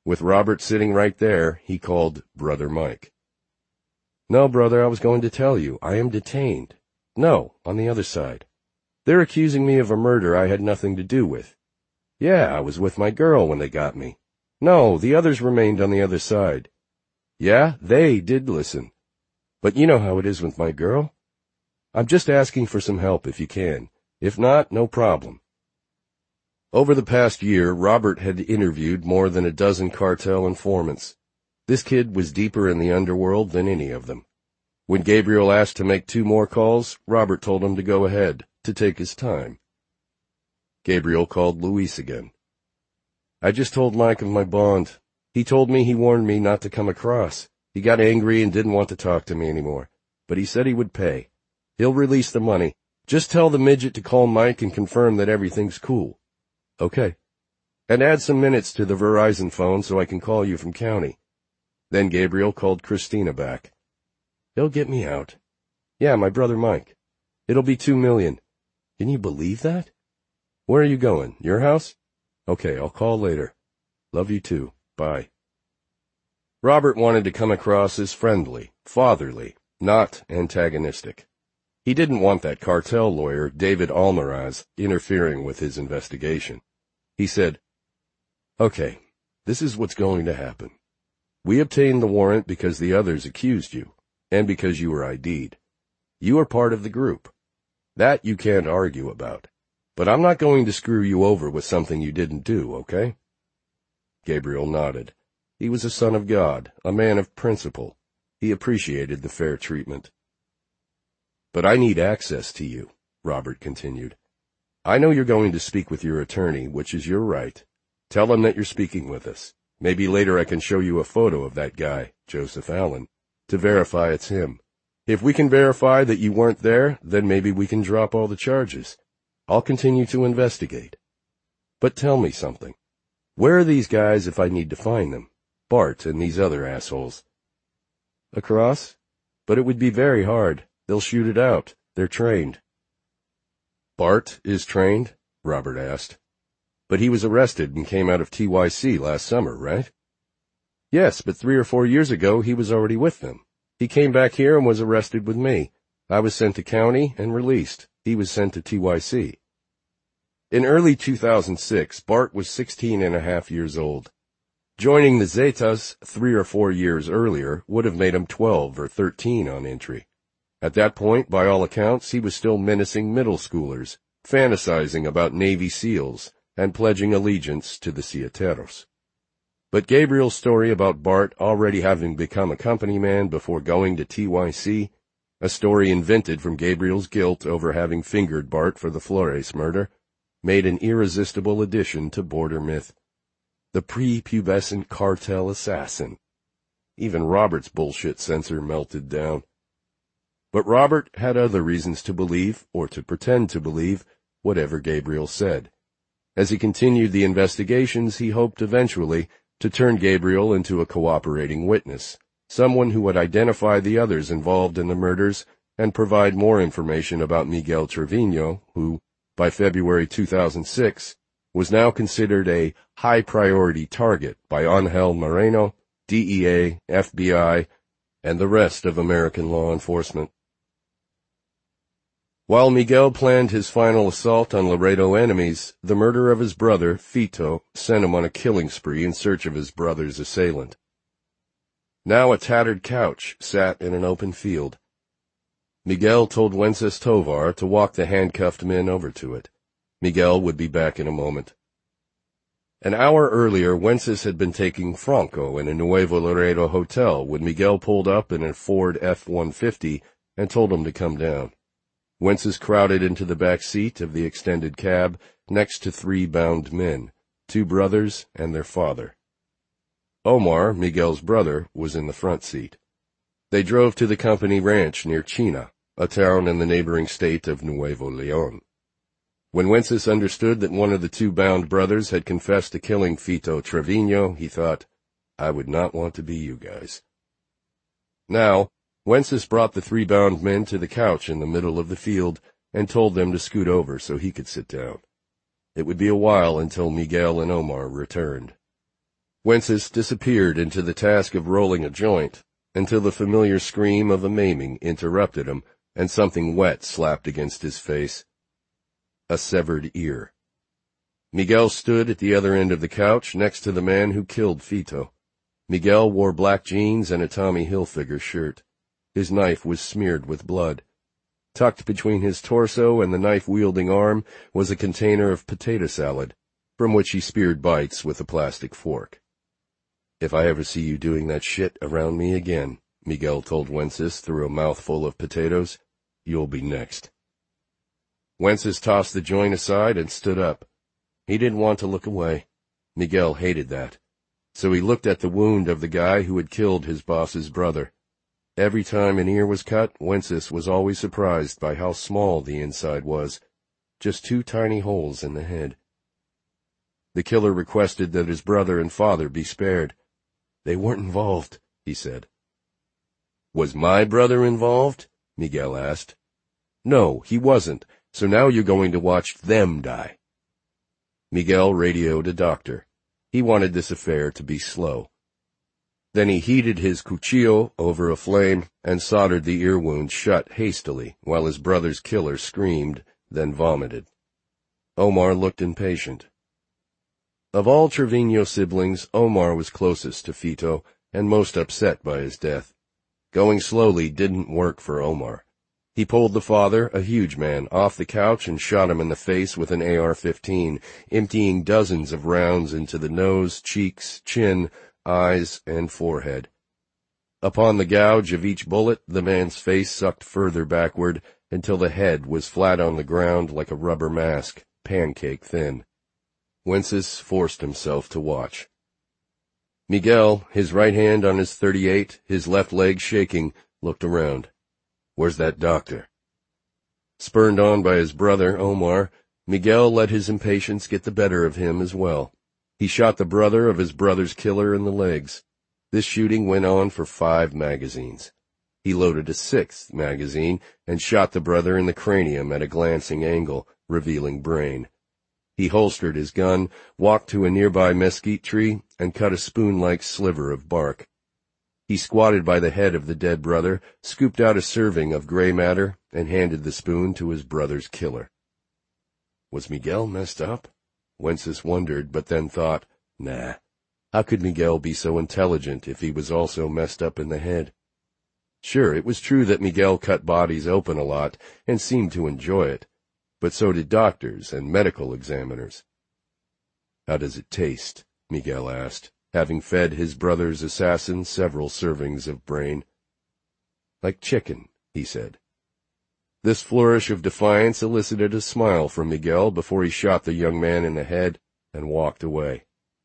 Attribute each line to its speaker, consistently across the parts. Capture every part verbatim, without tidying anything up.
Speaker 1: With Robert sitting right there, he called Brother Mike. "No, brother, I was going to tell you. I am detained. No, on the other side. They're accusing me of a murder I had nothing to do with. Yeah, I was with my girl when they got me. No, the others remained on the other side. Yeah, they did listen. But you know how it is with my girl. I'm just asking for some help if you can. If not, no problem." Over the past year, Robert had interviewed more than a dozen cartel informants. This kid was deeper in the underworld than any of them. When Gabriel asked to make two more calls, Robert told him to go ahead, to take his time. Gabriel called Luis again. "I just told Mike of my bond. He told me he warned me not to come across. He got angry and didn't want to talk to me anymore, but he said he would pay. He'll release the money. Just tell the midget to call Mike and confirm that everything's cool." "Okay. And add some minutes to the Verizon phone so I can call you from county." Then Gabriel called Christina back. "He'll get me out. Yeah, my brother Mike. It'll be two million. Can you believe that? Where are you going? Your house? Okay, I'll call later. Love you too. Bye." Robert wanted to come across as friendly, fatherly, not antagonistic. He didn't want that cartel lawyer, David Almaraz, interfering with his investigation. He said, "Okay, this is what's going to happen. We obtained the warrant because the others accused you, and because you were I D'd. You are part of the group. That you can't argue about. But I'm not going to screw you over with something you didn't do, okay?" Gabriel nodded. He was a son of God, a man of principle. He appreciated the fair treatment. "But I need access to you," Robert continued. "I know you're going to speak with your attorney, which is your right. Tell him that you're speaking with us. Maybe later I can show you a photo of that guy, Joseph Allen, to verify it's him. If we can verify that you weren't there, then maybe we can drop all the charges. I'll continue to investigate. But tell me something. Where are these guys if I need to find them? Bart and these other assholes." "Across? But it would be very hard. They'll shoot it out. They're trained." "Bart is trained?" Robert asked. "But he was arrested and came out of T Y C last summer, right?" "Yes, but three or four years ago he was already with them. He came back here and was arrested with me. I was sent to county and released. He was sent to T Y C. In early two thousand six, Bart was sixteen and a half years old. Joining the Zetas three or four years earlier would have made him twelve or thirteen on entry. At that point, by all accounts, he was still menacing middle schoolers, fantasizing about Navy SEALs, and pledging allegiance to the Cieteros. But Gabriel's story about Bart already having become a company man before going to T Y C, a story invented from Gabriel's guilt over having fingered Bart for the Flores murder, made an irresistible addition to border myth. The prepubescent cartel assassin. Even Robert's bullshit sensor melted down. But Robert had other reasons to believe, or to pretend to believe, whatever Gabriel said. As he continued the investigations, he hoped eventually to turn Gabriel into a cooperating witness, someone who would identify the others involved in the murders and provide more information about Miguel Trevino, who, by February two thousand six, was now considered a high-priority target by Angel Moreno, D E A, F B I, and the rest of American law enforcement. While Miguel planned his final assault on Laredo enemies, the murder of his brother, Fito, sent him on a killing spree in search of his brother's assailant. Now a tattered couch sat in an open field. Miguel told Wences Tovar to walk the handcuffed men over to it. Miguel would be back in a moment. An hour earlier, Wences had been taking Franco in a Nuevo Laredo hotel when Miguel pulled up in a Ford F one fifty and told him to come down. Wences crowded into the back seat of the extended cab next to three bound men, two brothers and their father. Omar, Miguel's brother, was in the front seat. They drove to the company ranch near China, a town in the neighboring state of Nuevo León. When Wences understood that one of the two bound brothers had confessed to killing Fito Trevino, he thought, I would not want to be you guys. Now, Wences brought the three bound men to the couch in the middle of the field and told them to scoot over so he could sit down. It would be a while until Miguel and Omar returned. Wences disappeared into the task of rolling a joint, until the familiar scream of a maiming interrupted him, and something wet slapped against his face. A severed ear. Miguel stood at the other end of the couch, next to the man who killed Fito. Miguel wore black jeans and a Tommy Hilfiger shirt. His knife was smeared with blood. Tucked between his torso and the knife-wielding arm was a container of potato salad, from which he speared bites with a plastic fork. "If I ever see you doing that shit around me again," Miguel told Wences through a mouthful of potatoes, "you'll be next." Wences tossed the joint aside and stood up. He didn't want to look away. Miguel hated that. So he looked at the wound of the guy who had killed his boss's brother. Every time an ear was cut, Wences was always surprised by how small the inside was. Just two tiny holes in the head. The killer requested that his brother and father be spared. "They weren't involved," he said. "Was my brother involved?" Miguel asked. "No, he wasn't, so now you're going to watch them die." Miguel radioed a doctor. He wanted this affair to be slow. Then he heated his cuchillo over a flame and soldered the ear wound shut hastily while his brother's killer screamed, then vomited. Omar looked impatient. Of all Trevino siblings, Omar was closest to Fito and most upset by his death. Going slowly didn't work for Omar. He pulled the father, a huge man, off the couch and shot him in the face with an A R fifteen, emptying dozens of rounds into the nose, cheeks, chin, eyes, and forehead. Upon the gouge of each bullet, the man's face sucked further backward until the head was flat on the ground like a rubber mask, pancake thin. Wences forced himself to watch. Miguel, his right hand on his thirty-eight, his left leg shaking, looked around. "Where's that doctor?" Spurred on by his brother, Omar, Miguel let his impatience get the better of him as well. He shot the brother of his brother's killer in the legs. This shooting went on for five magazines. He loaded a sixth magazine and shot the brother in the cranium at a glancing angle, revealing brain. He holstered his gun, walked to a nearby mesquite tree, and cut a spoon-like sliver of bark. He squatted by the head of the dead brother, scooped out a serving of gray matter, and handed the spoon to his brother's killer. Was Miguel messed up? Wences wondered, but then thought, nah, how could Miguel be so intelligent if he was also messed up in the head? Sure, it was true that Miguel cut bodies open a lot and seemed to enjoy it, but so did doctors and medical examiners. How does it taste? Miguel asked, having fed his brother's assassin several servings of brain. Like chicken, he said. This flourish of defiance elicited a smile from Miguel before he shot the young man in the head and walked away.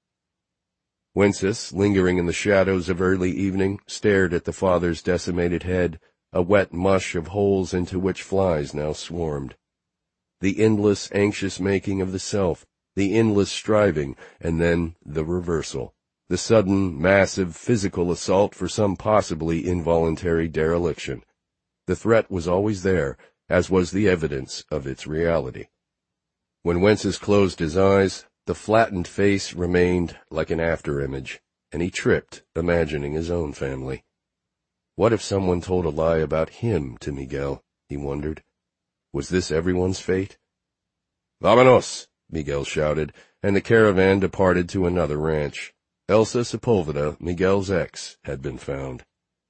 Speaker 1: Wences, lingering in the shadows of early evening, stared at the father's decimated head, a wet mush of holes into which flies now swarmed. The endless, anxious making of the self, the endless striving, and then the reversal, the sudden, massive physical assault for some possibly involuntary dereliction. The threat was always there, as was the evidence of its reality. When Wences closed his eyes, the flattened face remained like an after-image, and he tripped, imagining his own family. What if someone told a lie about him to Miguel, he wondered. Was this everyone's fate? Vámonos, Miguel shouted, and the caravan departed to another ranch. Elsa Sepulveda, Miguel's ex, had been found.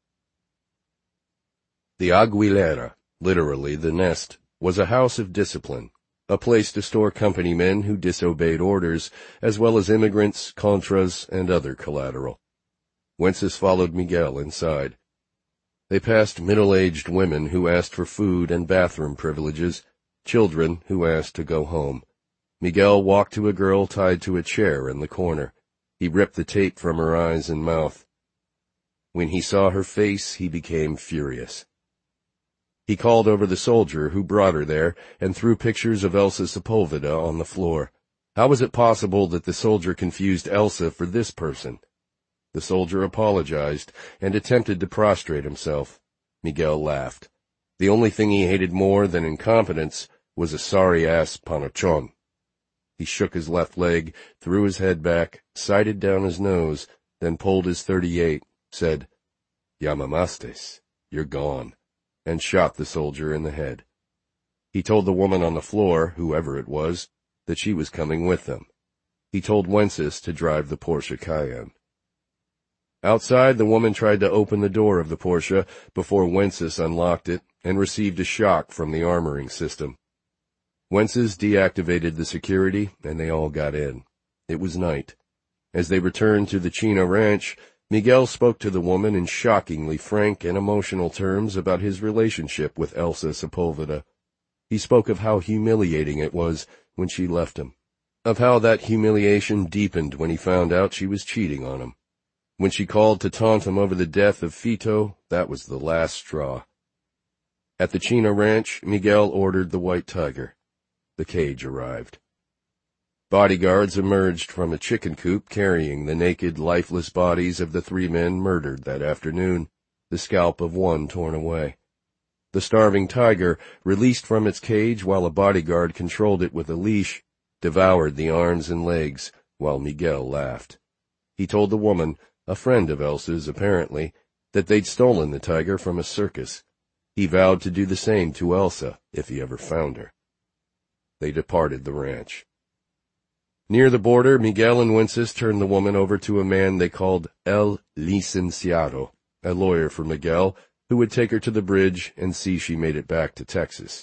Speaker 1: The Aguilera, literally the nest, was a house of discipline, a place to store company men who disobeyed orders, as well as immigrants, contras, and other collateral. Wences followed Miguel inside. They passed middle-aged women who asked for food and bathroom privileges, children who asked to go home. Miguel walked to a girl tied to a chair in the corner. He ripped the tape from her eyes and mouth. When he saw her face, he became furious. He called over the soldier who brought her there and threw pictures of Elsa Sepulveda on the floor. How was it possible that the soldier confused Elsa for this person? The soldier apologized and attempted to prostrate himself. Miguel laughed. The only thing he hated more than incompetence was a sorry-ass panochon. He shook his left leg, threw his head back, sighted down his nose, then pulled his thirty-eight, said, "Llamamastes, you're gone," and shot the soldier in the head. He told the woman on the floor, whoever it was, that she was coming with them. He told Wences to drive the Porsche Cayenne. Outside, the woman tried to open the door of the Porsche before Wences unlocked it and received a shock from the armoring system. Wences deactivated the security, and they all got in. It was night. As they returned to the Chino Ranch, Miguel spoke to the woman in shockingly frank and emotional terms about his relationship with Elsa Sepulveda. He spoke of how humiliating it was when she left him, of how that humiliation deepened when he found out she was cheating on him. When she called to taunt him over the death of Fito, that was the last straw. At the Chino Ranch, Miguel ordered the White Tiger. The cage arrived. Bodyguards emerged from a chicken coop carrying the naked, lifeless bodies of the three men murdered that afternoon, the scalp of one torn away. The starving tiger, released from its cage while a bodyguard controlled it with a leash, devoured the arms and legs while Miguel laughed. He told the woman, a friend of Elsa's apparently, that they'd stolen the tiger from a circus. He vowed to do the same to Elsa if he ever found her. They departed the ranch. Near the border, Miguel and Wences turned the woman over to a man they called El Licenciado, a lawyer for Miguel, who would take her to the bridge and see she made it back to Texas.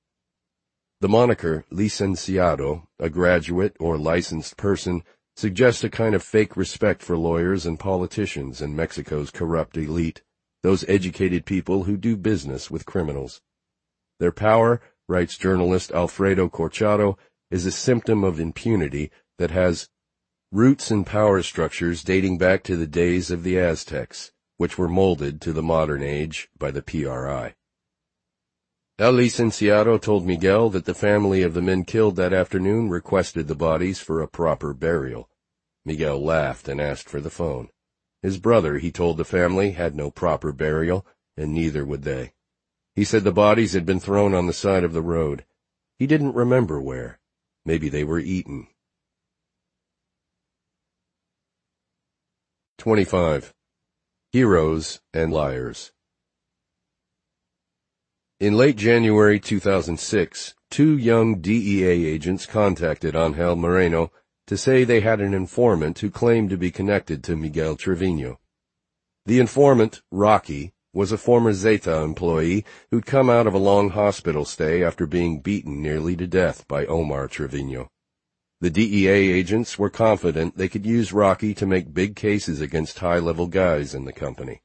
Speaker 1: The moniker Licenciado, a graduate or licensed person, suggests a kind of fake respect for lawyers and politicians in Mexico's corrupt elite, those educated people who do business with criminals. Their power, writes journalist Alfredo Corchado, is a symptom of impunity that has roots in power structures dating back to the days of the Aztecs, which were molded to the modern age by the P R I. El Licenciado told Miguel that the family of the men killed that afternoon requested the bodies for a proper burial. Miguel laughed and asked for the phone. His brother, he told the family, had no proper burial, and neither would they. He said the bodies had been thrown on the side of the road. He didn't remember where. Maybe they were eaten. twenty-five. Heroes and Liars. In late January two thousand six, two young D E A agents contacted Angel Moreno to say they had an informant who claimed to be connected to Miguel Trevino. The informant, Rocky, was a former Zeta employee who'd come out of a long hospital stay after being beaten nearly to death by Omar Trevino. The D E A agents were confident they could use Rocky to make big cases against high-level guys in the company.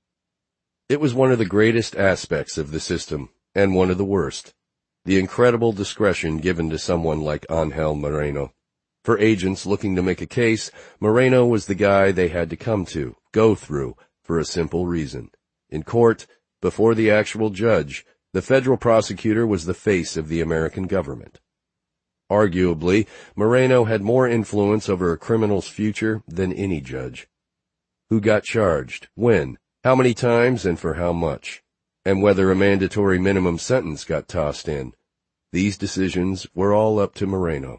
Speaker 1: It was one of the greatest aspects of the system, and one of the worst, the incredible discretion given to someone like Angel Moreno. For agents looking to make a case, Moreno was the guy they had to come to, go through, for a simple reason. In court, before the actual judge, the federal prosecutor was the face of the American government. Arguably, Moreno had more influence over a criminal's future than any judge. Who got charged, when, how many times, and for how much, and whether a mandatory minimum sentence got tossed in. These decisions were all up to Moreno.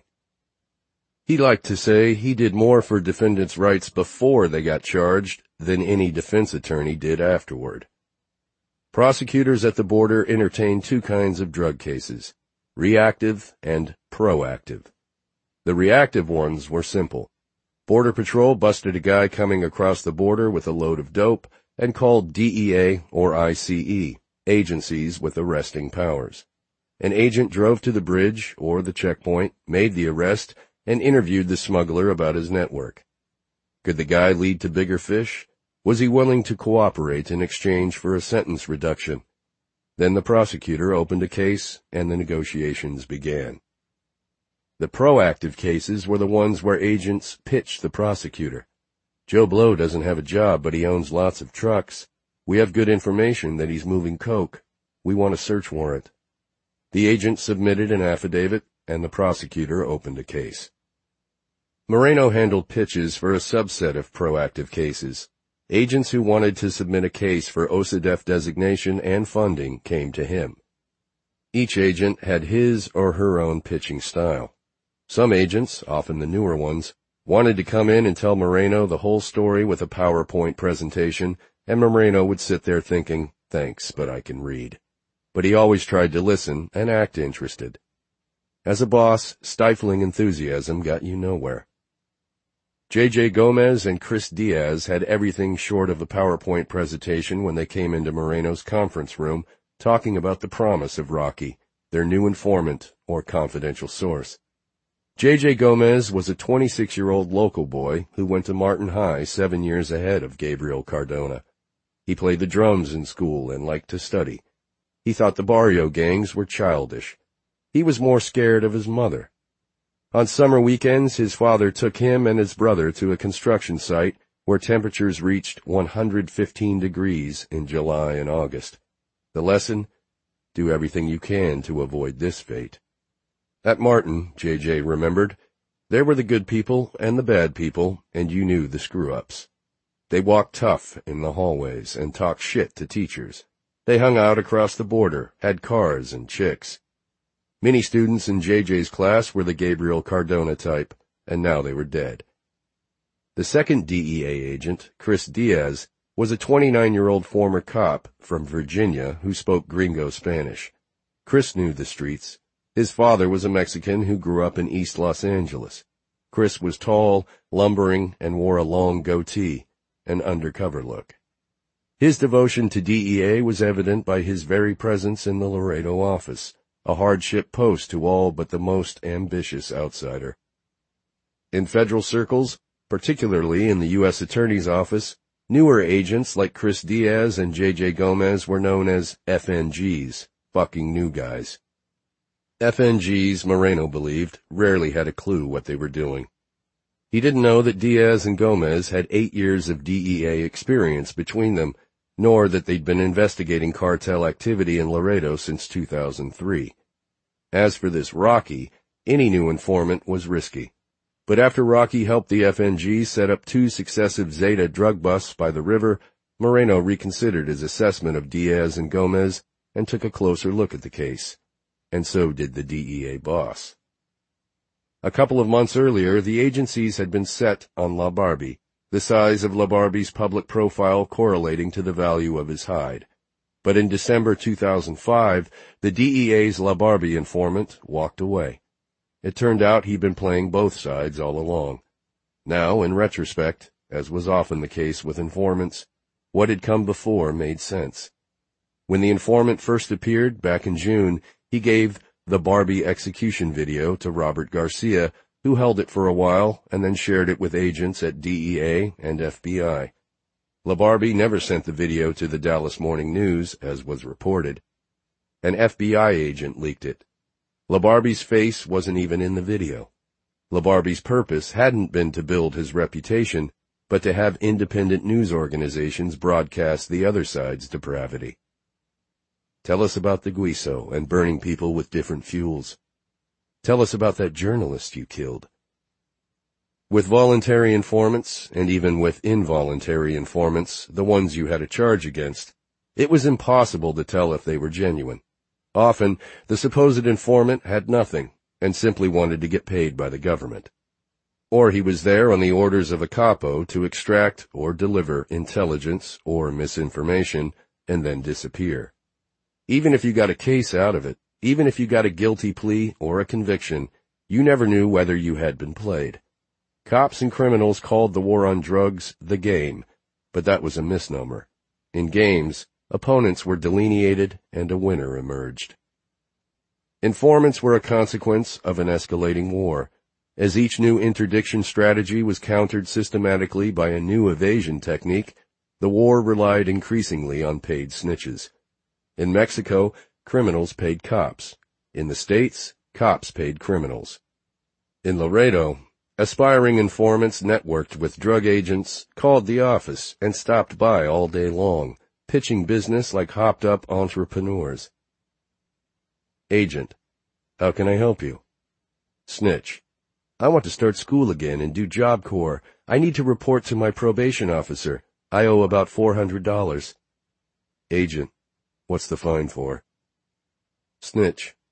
Speaker 1: He liked to say he did more for defendants' rights before they got charged than any defense attorney did afterward. Prosecutors at the border entertained two kinds of drug cases, reactive and proactive. The reactive ones were simple. Border Patrol busted a guy coming across the border with a load of dope and called D E A or I C E, agencies with arresting powers. An agent drove to the bridge or the checkpoint, made the arrest, and interviewed the smuggler about his network. Could the guy lead to bigger fish? Was he willing to cooperate in exchange for a sentence reduction? Then the prosecutor opened a case, and the negotiations began. The proactive cases were the ones where agents pitched the prosecutor. Joe Blow doesn't have a job, but he owns lots of trucks. We have good information that he's moving coke. We want a search warrant. The agent submitted an affidavit, and the prosecutor opened a case. Moreno handled pitches for a subset of proactive cases. Agents who wanted to submit a case for O S A D E F designation and funding came to him. Each agent had his or her own pitching style. Some agents, often the newer ones, wanted to come in and tell Moreno the whole story with a PowerPoint presentation, and Moreno would sit there thinking, thanks, but I can read. But he always tried to listen and act interested. As a boss, stifling enthusiasm got you nowhere. J J Gomez and Chris Diaz had everything short of a PowerPoint presentation when they came into Moreno's conference room, talking about the promise of Rocky, their new informant or confidential source. J J Gomez was a twenty-six-year-old local boy who went to Martin High seven years ahead of Gabriel Cardona. He played the drums in school and liked to study. He thought the barrio gangs were childish. He was more scared of his mother. On summer weekends, his father took him and his brother to a construction site where temperatures reached one hundred fifteen degrees in July and August. The lesson? Do everything you can to avoid this fate. At Martin, J J remembered, there were the good people and the bad people, and you knew the screw-ups. They walked tough in the hallways and talked shit to teachers. They hung out across the border, had cars and chicks. Many students in J J's class were the Gabriel Cardona type, and now they were dead. The second D E A agent, Chris Diaz, was a twenty-nine-year-old former cop from Virginia who spoke gringo Spanish. Chris knew the streets. His father was a Mexican who grew up in East Los Angeles. Chris was tall, lumbering, and wore a long goatee, an undercover look. His devotion to D E A was evident by his very presence in the Laredo office, a hardship post to all but the most ambitious outsider. In federal circles, particularly in the U S Attorney's Office, newer agents like Chris Diaz and J J Gomez were known as F N Gs, fucking new guys. F N Gs, Moreno believed, rarely had a clue what they were doing. He didn't know that Diaz and Gomez had eight years of D E A experience between them, nor that they'd been investigating cartel activity in Laredo since two thousand three. As for this Rocky, any new informant was risky. But after Rocky helped the F N G set up two successive Zeta drug busts by the river, Moreno reconsidered his assessment of Diaz and Gomez and took a closer look at the case. And so did the D E A boss. A couple of months earlier, the agencies had been set on La Barbie, the size of La Barbie's public profile correlating to the value of his hide. But in December two thousand five, the D E A's La Barbie informant walked away. It turned out he'd been playing both sides all along. Now, in retrospect, as was often the case with informants, what had come before made sense. When the informant first appeared back in June, he gave the Barbie execution video to Robert Garcia, who held it for a while and then shared it with agents at D E A and F B I. La Barbie never sent the video to the Dallas Morning News, as was reported. An F B I agent leaked it. La Barbie's face wasn't even in the video. La Barbie's purpose hadn't been to build his reputation, but to have independent news organizations broadcast the other side's depravity. Tell us about the Guiso and burning people with different fuels. Tell us about that journalist you killed. With voluntary informants, and even with involuntary informants, the ones you had a charge against, it was impossible to tell if they were genuine. Often, the supposed informant had nothing, and simply wanted to get paid by the government. Or he was there on the orders of a capo to extract or deliver intelligence or misinformation, and then disappear. Even if you got a case out of it, even if you got a guilty plea or a conviction, you never knew whether you had been played. Cops and criminals called the war on drugs the game, but that was a misnomer. In games, opponents were delineated and a winner emerged. Informants were a consequence of an escalating war. As each new interdiction strategy was countered systematically by a new evasion technique, the war relied increasingly on paid snitches. In Mexico, criminals paid cops. In the States, cops paid criminals. In Laredo, aspiring informants networked with drug agents, called the office, and stopped by all day long, pitching business like hopped-up entrepreneurs. Agent: How can I help you? Snitch: I want to start school again and do Job Corps. I need to report to my probation officer. I owe about four hundred dollars. Agent: What's the fine for? Snitch: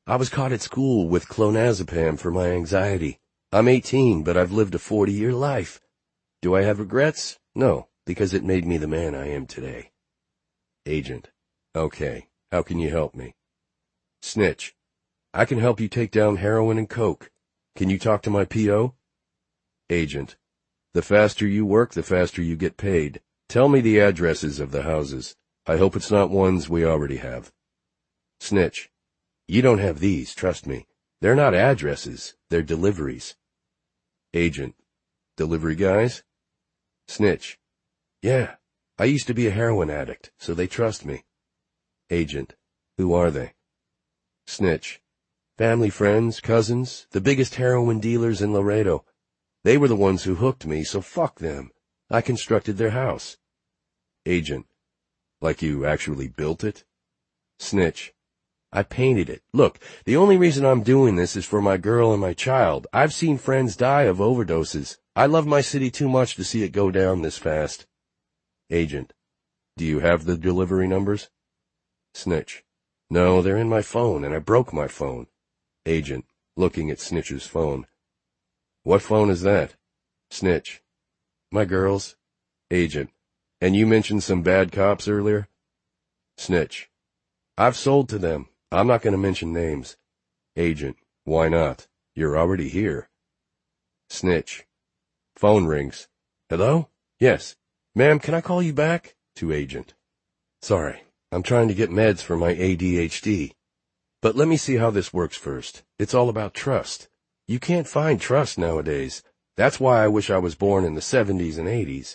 Speaker 1: I was caught at school with clonazepam for my anxiety. I'm eighteen, but I've lived a forty-year life. Do I have regrets? No, because it made me the man I am today. Agent. Okay, how can you help me? Snitch. I can help you take down heroin and coke. Can you talk to my P O? Agent. The faster you work, the faster you get paid. Tell me the addresses of the houses. I hope it's not ones we already have. Snitch. You don't have these, trust me. They're not addresses, they're deliveries. Agent. Delivery guys? Snitch. Yeah, I used to be a heroin addict, so they trust me. Agent. Who are they? Snitch. Family friends, cousins, the biggest heroin dealers in Laredo. They were the ones who hooked me, so fuck them. I constructed their house. Agent. Like you actually built it? Snitch. I painted it. Look, the only reason I'm doing this is for my girl and my child. I've seen friends die of overdoses. I love my city too much to see it go down this fast. Agent. Do you have the delivery numbers? Snitch. No, they're in my phone, and I broke my phone. Agent, looking at Snitch's phone. What phone is that? Snitch. My girl's. Agent. And you mentioned some bad cops earlier? Snitch. I've sold to them. I'm not going to mention names. Agent. Why not? You're already here. Snitch. Phone rings. Hello? Yes. Ma'am, can I call you back? To Agent. Sorry, I'm trying to get meds for my A D H D. But let me see how this works first. It's all about trust. You can't find trust nowadays. That's why I wish I was born in the seventies and eighties.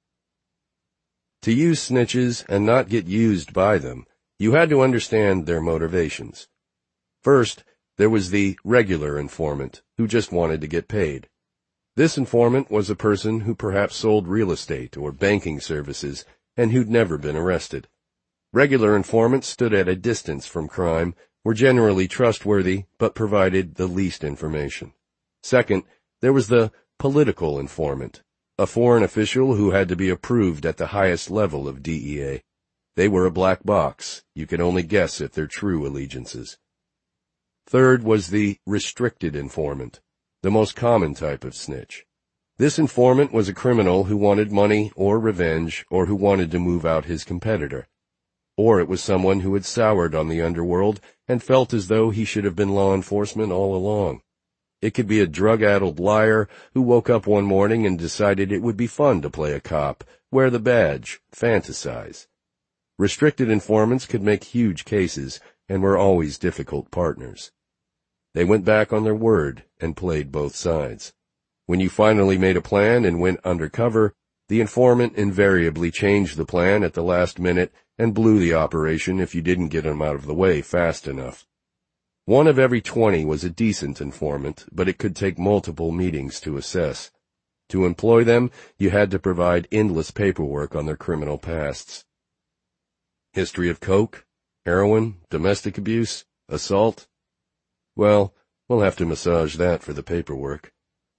Speaker 1: To use snitches and not get used by them, you had to understand their motivations. First, there was the regular informant, who just wanted to get paid. This informant was a person who perhaps sold real estate or banking services and who'd never been arrested. Regular informants stood at a distance from crime, were generally trustworthy, but provided the least information. Second, there was the political informant, a foreign official who had to be approved at the highest level of D E A. They were a black box. You could only guess at their true allegiances. Third was the restricted informant, the most common type of snitch. This informant was a criminal who wanted money or revenge or who wanted to move out his competitor. Or it was someone who had soured on the underworld and felt as though he should have been law enforcement all along. It could be a drug-addled liar who woke up one morning and decided it would be fun to play a cop, wear the badge, fantasize. Restricted informants could make huge cases and were always difficult partners. They went back on their word and played both sides. When you finally made a plan and went undercover, the informant invariably changed the plan at the last minute and blew the operation if you didn't get him out of the way fast enough. One of every twenty was a decent informant, but it could take multiple meetings to assess. To employ them, you had to provide endless paperwork on their criminal pasts. History of coke, heroin, domestic abuse, assault? Well, we'll have to massage that for the paperwork.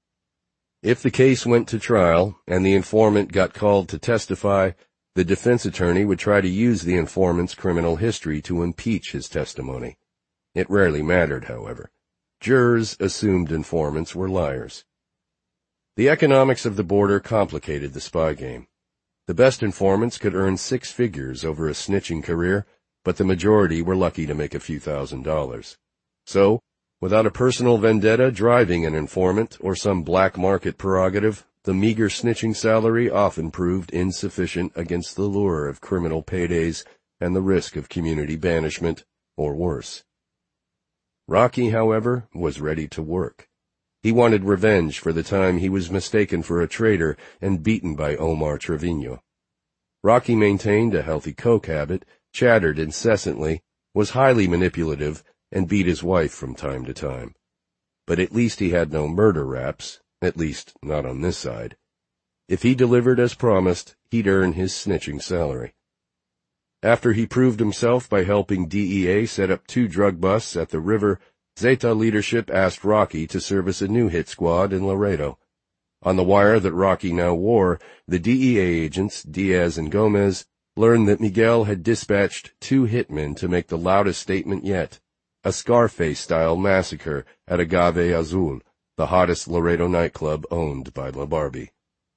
Speaker 1: If the case went to trial and the informant got called to testify, the defense attorney would try to use the informant's criminal history to impeach his testimony. It rarely mattered, however. Jurors assumed informants were liars. The economics of the border complicated the spy game. The best informants could earn six figures over a snitching career, but the majority were lucky to make a few thousand dollars. So, without a personal vendetta driving an informant or some black market prerogative, the meager snitching salary often proved insufficient against the lure of criminal paydays and the risk of community banishment, or worse. Rocky, however, was ready to work. He wanted revenge for the time he was mistaken for a traitor and beaten by Omar Trevino. Rocky maintained a healthy coke habit, chattered incessantly, was highly manipulative, and beat his wife from time to time. But at least he had no murder raps, at least not on this side. If he delivered as promised, he'd earn his snitching salary. After he proved himself by helping D E A set up two drug busts at the river, Zeta leadership asked Rocky to service a new hit squad in Laredo. On the wire that Rocky now wore, the D E A agents, Diaz and Gomez, learned that Miguel had dispatched two hitmen to make the loudest statement yet. a Scarface-style massacre at Agave Azul, the hottest Laredo nightclub owned by La Barbie.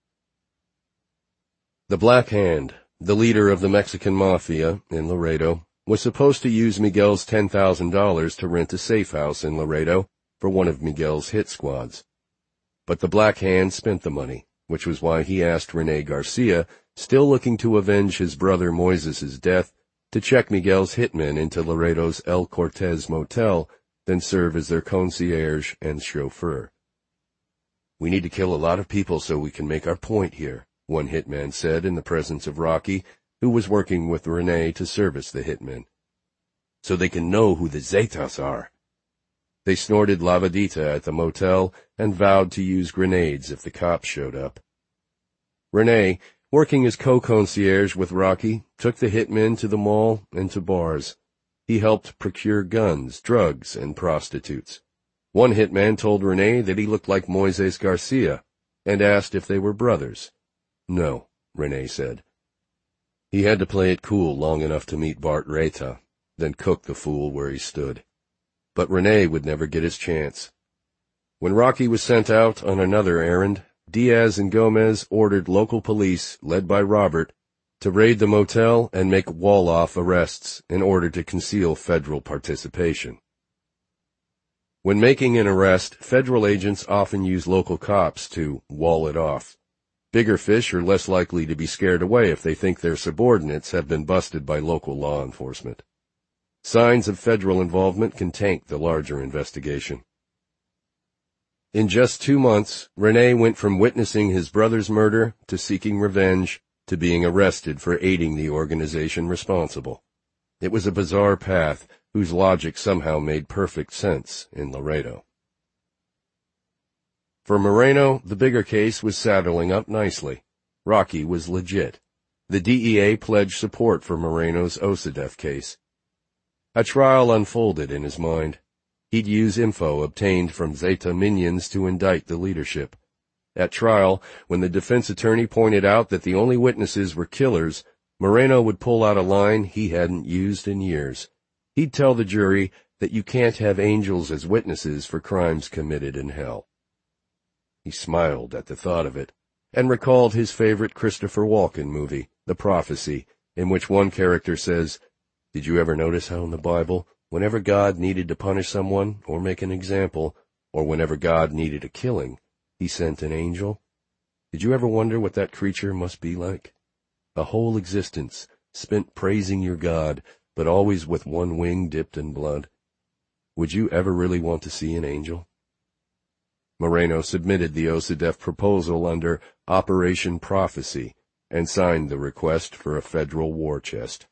Speaker 1: The Black Hand, the leader of the Mexican Mafia in Laredo, was supposed to use Miguel's ten thousand dollars to rent a safe house in Laredo for one of Miguel's hit squads. But the Black Hand spent the money, which was why he asked Rene Garcia, still looking to avenge his brother Moises's death, to check Miguel's hitmen into Laredo's El Cortez motel, then serve as their concierge and chauffeur. "We need to kill a lot of people so we can make our point here," one hitman said in the presence of Rocky, who was working with Rene to service the hitmen. "So they can know who the Zetas are." They snorted lavadita at the motel and vowed to use grenades if the cops showed up. Rene, working as co-concierge with Rocky, took the hitmen to the mall and to bars. He helped procure guns, drugs, and prostitutes. One hitman told Rene that he looked like Moises Garcia and asked if they were brothers. "No," Rene said. He had to play it cool long enough to meet Bart Reta, then cook the fool where he stood. But Rene would never get his chance. When Rocky was sent out on another errand, Diaz and Gomez ordered local police, led by Robert, to raid the motel and make wall-off arrests in order to conceal federal participation. When making an arrest, federal agents often use local cops to wall it off. Bigger fish are less likely to be scared away if they think their subordinates have been busted by local law enforcement. Signs of federal involvement can tank the larger investigation. In just two months, Rene went from witnessing his brother's murder to seeking revenge to being arrested for aiding the organization responsible. It was a bizarre path whose logic somehow made perfect sense in Laredo. For Moreno, the bigger case was saddling up nicely. Rocky was legit. The D E A pledged support for Moreno's Osadef case. A trial unfolded in his mind. He'd use info obtained from Zeta minions to indict the leadership. At trial, when the defense attorney pointed out that the only witnesses were killers, Moreno would pull out a line he hadn't used in years. He'd tell the jury that you can't have angels as witnesses for crimes committed in hell. He smiled at the thought of it, and recalled his favorite Christopher Walken movie, The Prophecy, in which one character says, "Did you ever notice how in the Bible, whenever God needed to punish someone or make an example, or whenever God needed a killing, he sent an angel? Did you ever wonder what that creature must be like? A whole existence spent praising your God, but always with one wing dipped in blood. Would you ever really want to see an angel?" Moreno submitted the Osadef proposal under Operation Prophecy and signed the request for a federal war chest.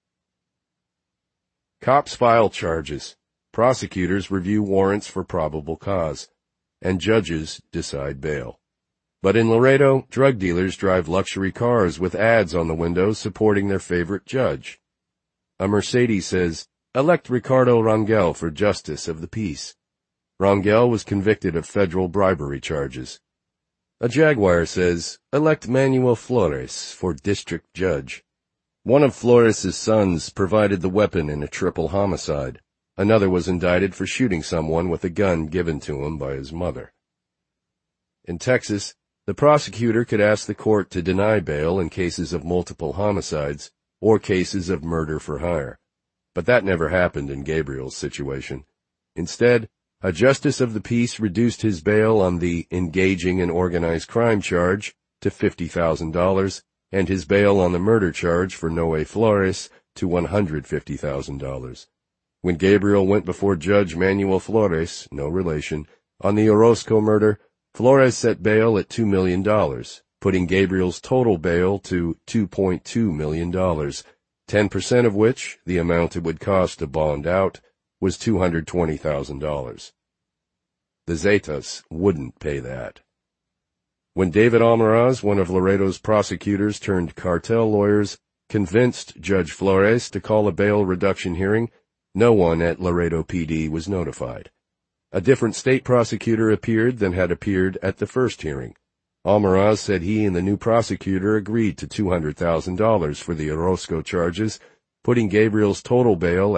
Speaker 1: Cops file charges, prosecutors review warrants for probable cause, and judges decide bail. But in Laredo, drug dealers drive luxury cars with ads on the windows supporting their favorite judge. A Mercedes says, "Elect Ricardo Rangel for Justice of the Peace." Rangel was convicted of federal bribery charges. A Jaguar says, "Elect Manuel Flores for District Judge." One of Flores's sons provided the weapon in a triple homicide. Another was indicted for shooting someone with a gun given to him by his mother. In Texas, the prosecutor could ask the court to deny bail in cases of multiple homicides or cases of murder for hire. But that never happened in Gabriel's situation. Instead, a justice of the peace reduced his bail on the engaging in organized crime charge to fifty thousand dollars and his bail on the murder charge for Noe Flores to one hundred fifty thousand dollars. When Gabriel went before Judge Manuel Flores, no relation, on the Orozco murder, Flores set bail at two million dollars, putting Gabriel's total bail to two point two million dollars, ten percent of which, the amount it would cost to bond out, was two hundred twenty thousand dollars. The Zetas wouldn't pay that. When David Almaraz, one of Laredo's prosecutors turned cartel lawyers, convinced Judge Flores to call a bail reduction hearing, no one at Laredo P D was notified. A different state prosecutor appeared than had appeared at the first hearing. Almaraz said he and the new prosecutor agreed to two hundred thousand dollars for the Orozco charges, putting Gabriel's total bail at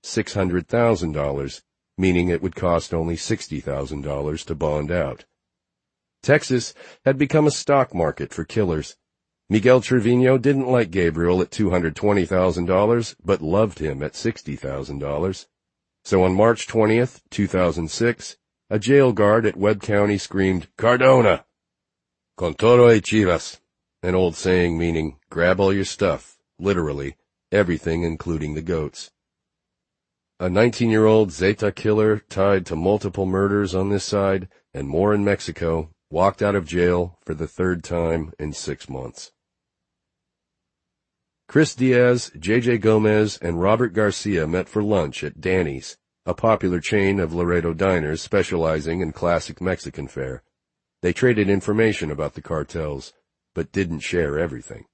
Speaker 1: six hundred thousand dollars, meaning it would cost only sixty thousand dollars to bond out. Texas had become a stock market for killers. Miguel Trevino didn't like Gabriel at two hundred twenty thousand dollars, but loved him at sixty thousand dollars. So on March twentieth, two thousand six, a jail guard at Webb County screamed, "Cardona! Con todo y chivas," an old saying meaning, grab all your stuff, literally, everything including the goats. A nineteen-year-old Zeta killer tied to multiple murders on this side and more in Mexico walked out of jail for the third time in six months. Chris Diaz, J J Gomez, and Robert Garcia met for lunch at Danny's, a popular chain of Laredo diners specializing in classic Mexican fare. They traded information about the cartels, but didn't share everything.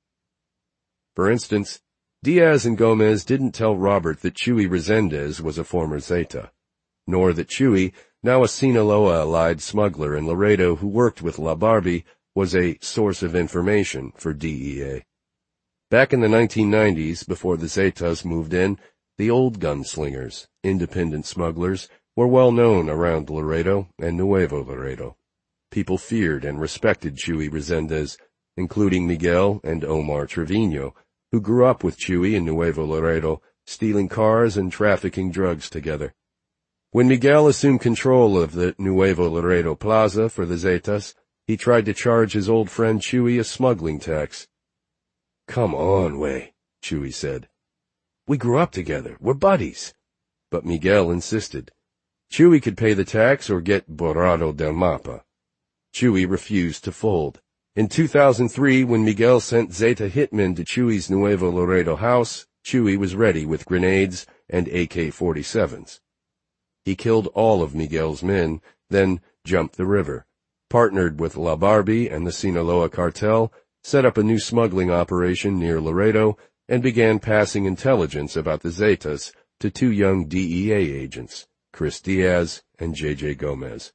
Speaker 1: For instance, Diaz and Gomez didn't tell Robert that Chuy Resendez was a former Zeta, nor that Chuy, now a Sinaloa-allied smuggler in Laredo who worked with La Barbie, was a source of information for D E A. Back in the nineteen nineties, before the Zetas moved in, the old gunslingers, independent smugglers, were well known around Laredo and Nuevo Laredo. People feared and respected Chuy Resendez, including Miguel and Omar Trevino, who grew up with Chuy in Nuevo Laredo, stealing cars and trafficking drugs together. When Miguel assumed control of the Nuevo Laredo Plaza for the Zetas, he tried to charge his old friend Chuy a smuggling tax. "Come on, Way," Chuy said. "We grew up together. We're buddies." But Miguel insisted. Chuy could pay the tax or get borrado del mapa. Chuy refused to fold. In two thousand three, when Miguel sent Zeta hitmen to Chuy's Nuevo Laredo house, Chuy was ready with grenades and A K forty-sevens. He killed all of Miguel's men, then jumped the river, partnered with La Barbie and the Sinaloa cartel, set up a new smuggling operation near Laredo, and began passing intelligence about the Zetas to two young D E A agents, Chris Diaz and J J Gomez.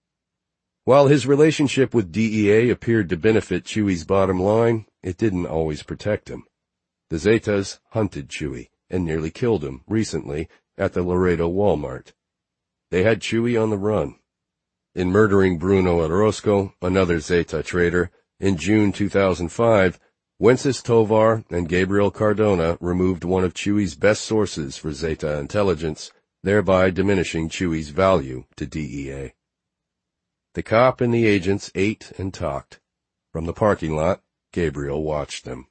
Speaker 1: While his relationship with D E A appeared to benefit Chuy's bottom line, it didn't always protect him. The Zetas hunted Chuy and nearly killed him recently at the Laredo Walmart. They had Chuy on the run. In murdering Bruno Orozco, another Zeta trader, in June two thousand five, Wences Tovar and Gabriel Cardona removed one of Chuy's best sources for Zeta intelligence, thereby diminishing Chuy's value to D E A. The cop and the agents ate and talked. From the parking lot, Gabriel watched them.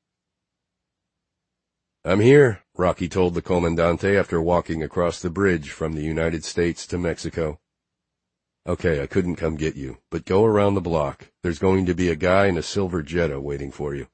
Speaker 1: "I'm here," Rocky told the comandante after walking across the bridge from the United States to Mexico. "Okay, I couldn't come get you, but go around the block. There's going to be a guy in a silver Jetta waiting for you."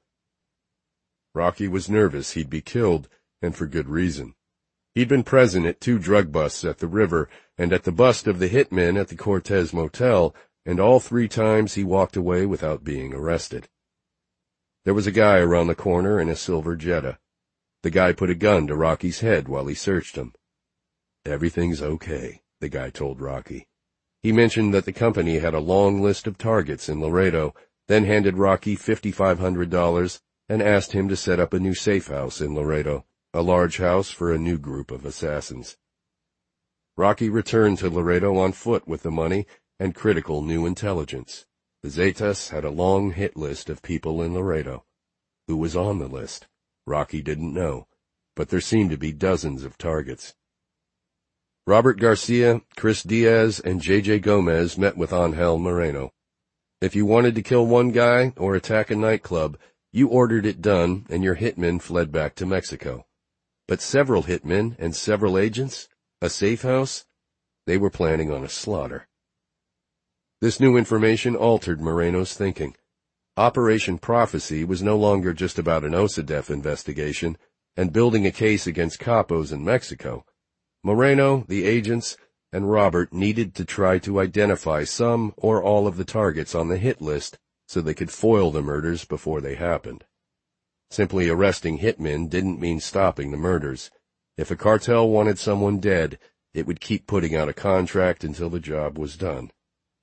Speaker 1: Rocky was nervous he'd be killed, and for good reason. He'd been present at two drug busts at the river and at the bust of the hitmen at the Cortez Motel, and all three times he walked away without being arrested. There was a guy around the corner in a silver Jetta. The guy put a gun to Rocky's head while he searched him. "Everything's okay," the guy told Rocky. He mentioned that the company had a long list of targets in Laredo, then handed Rocky fifty-five hundred dollars and asked him to set up a new safe house in Laredo, a large house for a new group of assassins. Rocky returned to Laredo on foot with the money and critical new intelligence. The Zetas had a long hit list of people in Laredo. Who was on the list? Rocky didn't know, but there seemed to be dozens of targets. Robert Garcia, Chris Diaz, and J J Gomez met with Angel Moreno. If you wanted to kill one guy or attack a nightclub, you ordered it done and your hitmen fled back to Mexico. But several hitmen and several agents? A safe house? They were planning on a slaughter. This new information altered Moreno's thinking. Operation Prophecy was no longer just about an OSADEF investigation and building a case against capos in Mexico. Moreno, the agents, and Robert needed to try to identify some or all of the targets on the hit list so they could foil the murders before they happened. Simply arresting hitmen didn't mean stopping the murders. If a cartel wanted someone dead, it would keep putting out a contract until the job was done.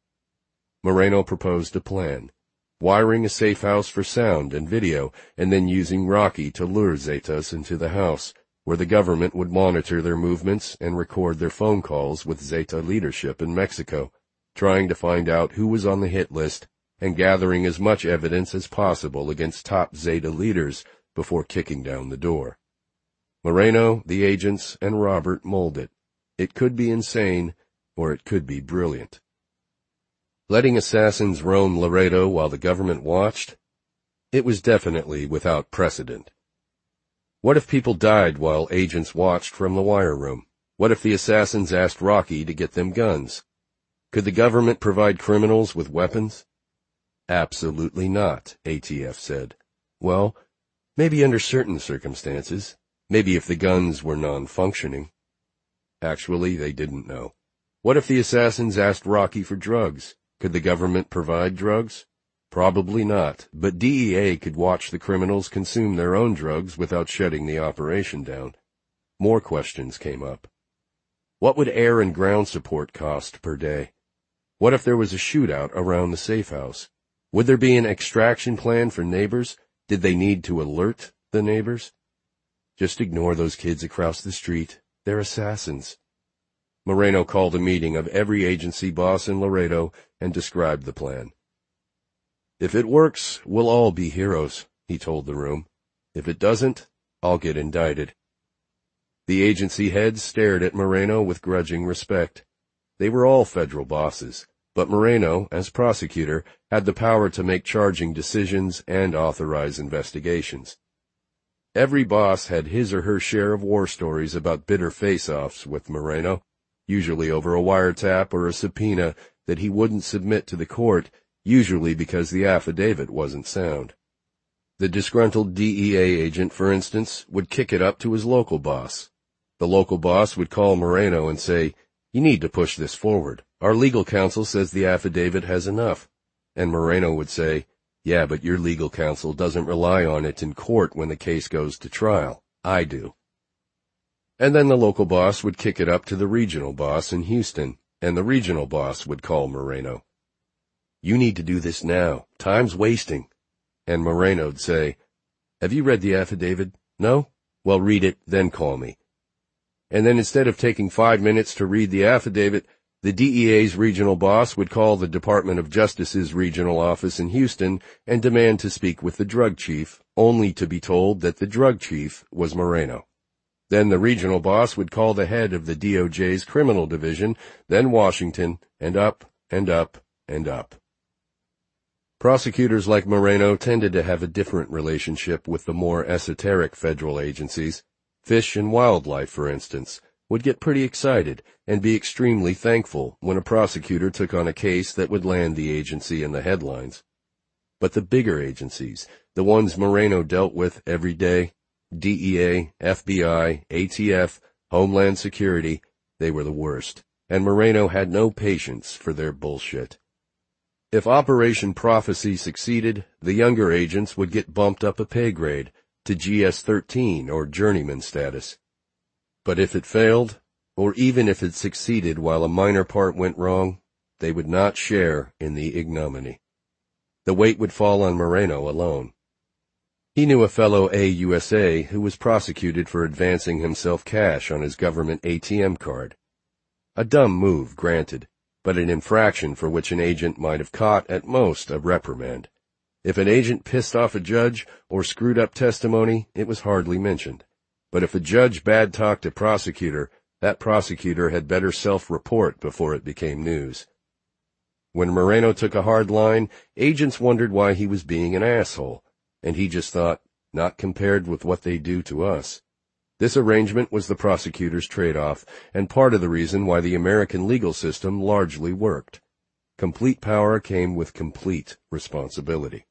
Speaker 1: Moreno proposed a plan, wiring a safe house for sound and video, and then using Rocky to lure Zetas into the house, where the government would monitor their movements and record their phone calls with Zeta leadership in Mexico, trying to find out who was on the hit list and gathering as much evidence as possible against top Zeta leaders before kicking down the door. Moreno, the agents, and Robert mulled it. It could be insane, or it could be brilliant. Letting assassins roam Laredo while the government watched? It was definitely without precedent. What if people died while agents watched from the wire room? What if the assassins asked Rocky to get them guns? Could the government provide criminals with weapons? Absolutely not, A T F said. Well, maybe under certain circumstances. Maybe if the guns were non-functioning. Actually, they didn't know. What if the assassins asked Rocky for drugs? Could the government provide drugs? Probably not, but D E A could watch the criminals consume their own drugs without shutting the operation down. More questions came up. What would air and ground support cost per day? What if there was a shootout around the safe house? Would there be an extraction plan for neighbors? Did they need to alert the neighbors? Just ignore those kids across the street. They're assassins. Moreno called a meeting of every agency boss in Laredo and described the plan. If it works, we'll all be heroes, he told the room. If it doesn't, I'll get indicted. The agency heads stared at Moreno with grudging respect. They were all federal bosses, but Moreno, as prosecutor, had the power to make charging decisions and authorize investigations. Every boss had his or her share of war stories about bitter face-offs with Moreno, usually over a wiretap or a subpoena that he wouldn't submit to the court, usually because the affidavit wasn't sound. The disgruntled D E A agent, for instance, would kick it up to his local boss. The local boss would call Moreno and say, "You need to push this forward. Our legal counsel says the affidavit has enough." And Moreno would say, "Yeah, but your legal counsel doesn't rely on it in court when the case goes to trial. I do." And then the local boss would kick it up to the regional boss in Houston, and the regional boss would call Moreno. "You need to do this now. Time's wasting." And Moreno'd say, "Have you read the affidavit? No? Well, read it, then call me." And then instead of taking five minutes to read the affidavit, the D E A's regional boss would call the Department of Justice's regional office in Houston and demand to speak with the drug chief, only to be told that the drug chief was Moreno. Then the regional boss would call the head of the D O J's criminal division, then Washington, and up, and up, and up. Prosecutors like Moreno tended to have a different relationship with the more esoteric federal agencies. Fish and Wildlife, for instance, would get pretty excited and be extremely thankful when a prosecutor took on a case that would land the agency in the headlines. But the bigger agencies, the ones Moreno dealt with every day, D E A, F B I, A T F, Homeland Security, they were the worst, and Moreno had no patience for their bullshit. If Operation Prophecy succeeded, the younger agents would get bumped up a pay grade to G S thirteen or journeyman status. But if it failed, or even if it succeeded while a minor part went wrong, they would not share in the ignominy. The weight would fall on Moreno alone. He knew a fellow A U S A who was prosecuted for advancing himself cash on his government A T M card. A dumb move, granted, but an infraction for which an agent might have caught, at most, a reprimand. If an agent pissed off a judge or screwed up testimony, it was hardly mentioned. But if a judge bad-talked a prosecutor, that prosecutor had better self-report before it became news. When Moreno took a hard line, agents wondered why he was being an asshole, and he just thought, not compared with what they do to us. This arrangement was the prosecutor's trade-off, and part of the reason why the American legal system largely worked. Complete power came with complete responsibility.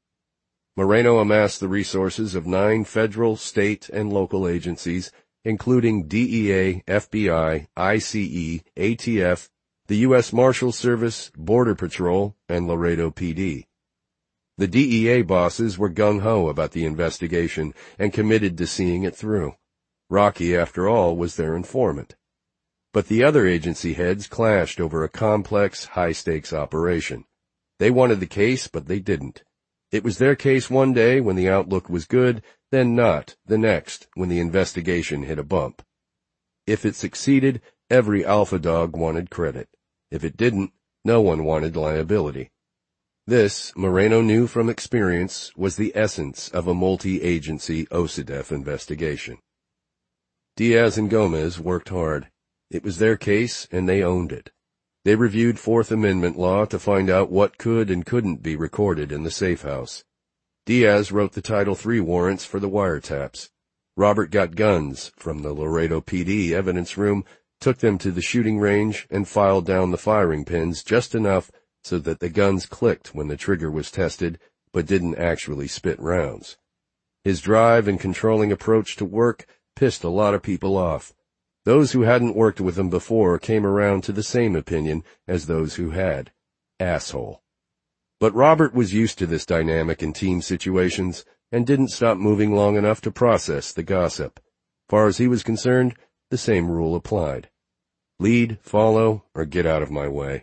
Speaker 1: Moreno amassed the resources of nine federal, state, and local agencies, including D E A, F B I, I C E, A T F, the U S Marshal Service, Border Patrol, and Laredo P D. The D E A bosses were gung-ho about the investigation and committed to seeing it through. Rocky, after all, was their informant. But the other agency heads clashed over a complex, high-stakes operation. They wanted the case, but they didn't. It was their case one day when the outlook was good, then not the next when the investigation hit a bump. If it succeeded, every alpha dog wanted credit. If it didn't, no one wanted liability. This, Moreno knew from experience, was the essence of a multi-agency OCDETF investigation. Diaz and Gomez worked hard. It was their case, and they owned it. They reviewed Fourth Amendment law to find out what could and couldn't be recorded in the safe house. Diaz wrote the Title three warrants for the wiretaps. Robert got guns from the Laredo P D evidence room, took them to the shooting range, and filed down the firing pins just enough so that the guns clicked when the trigger was tested, but didn't actually spit rounds. His drive and controlling approach to work pissed a lot of people off. Those who hadn't worked with him before came around to the same opinion as those who had. Asshole. But Robert was used to this dynamic in team situations and didn't stop moving long enough to process the gossip. Far as he was concerned, the same rule applied. Lead, follow, or get out of my way.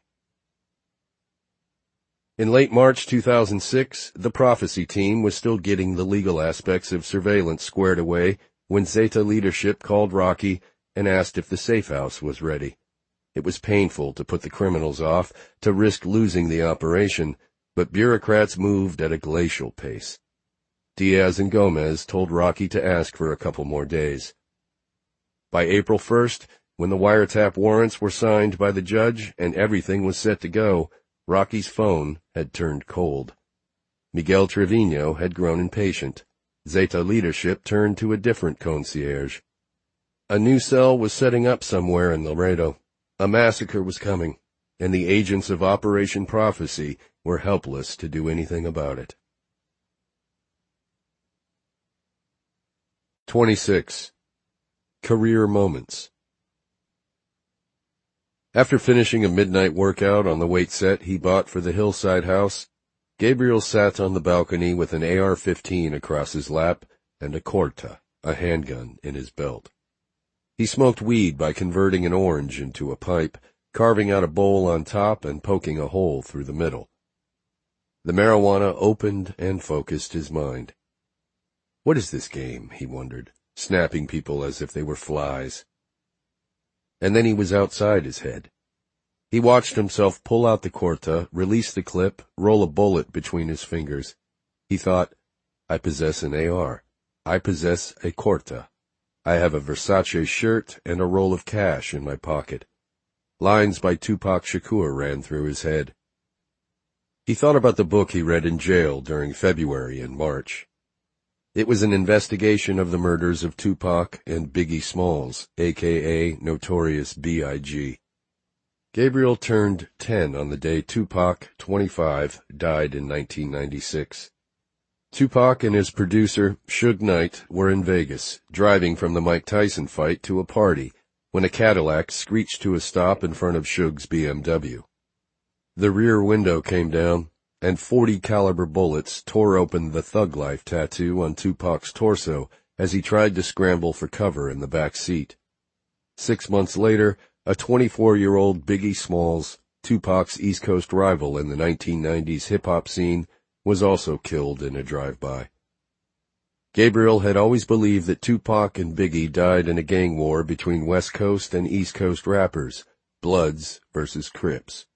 Speaker 1: In late March two thousand six, the Prophecy team was still getting the legal aspects of surveillance squared away when Zeta leadership called Rocky and asked if the safe house was ready. It was painful to put the criminals off, to risk losing the operation, but bureaucrats moved at a glacial pace. Diaz and Gomez told Rocky to ask for a couple more days. By April first, when the wiretap warrants were signed by the judge and everything was set to go, Rocky's phone had turned cold. Miguel Trevino had grown impatient. Zeta leadership turned to a different concierge. A new cell was setting up somewhere in Laredo. A massacre was coming, and the agents of Operation Prophecy were helpless to do anything about it. twenty-six. Career Moments. After finishing a midnight workout on the weight set he bought for the hillside house, Gabriel sat on the balcony with an A R fifteen across his lap and a Corta, a handgun, in his belt. He smoked weed by converting an orange into a pipe, carving out a bowl on top and poking a hole through the middle. The marijuana opened and focused his mind. What is this game, he wondered, snapping people as if they were flies? And then he was outside his head. He watched himself pull out the Corta, release the clip, roll a bullet between his fingers. He thought, I possess an A R. I possess a Corta. I have a Versace shirt and a roll of cash in my pocket. Lines by Tupac Shakur ran through his head. He thought about the book he read in jail during February and March. It was an investigation of the murders of Tupac and Biggie Smalls, a k a. Notorious B I G Gabriel turned ten on the day Tupac, twenty-five, died in nineteen ninety-six. Tupac and his producer, Suge Knight, were in Vegas, driving from the Mike Tyson fight to a party, when a Cadillac screeched to a stop in front of Suge's B M W. The rear window came down, and forty caliber bullets tore open the Thug Life tattoo on Tupac's torso as he tried to scramble for cover in the back seat. Six months later, a twenty-four-year-old Biggie Smalls, Tupac's East Coast rival in the nineteen nineties hip-hop scene, was also killed in a drive-by. Gabriel had always believed that Tupac and Biggie died in a gang war between West Coast and East Coast rappers, Bloods versus Crips.